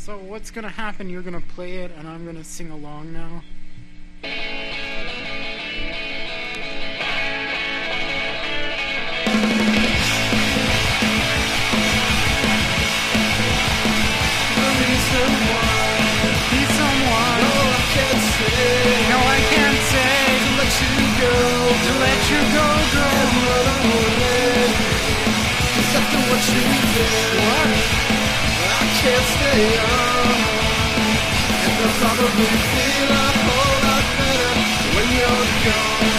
So what's gonna happen? You're gonna play it, and I'm gonna sing along now. Be someone. No, I can't say. To let you go, girl. After what you did, What? I can't stay on. And I'll probably feel a whole lot better when you're gone.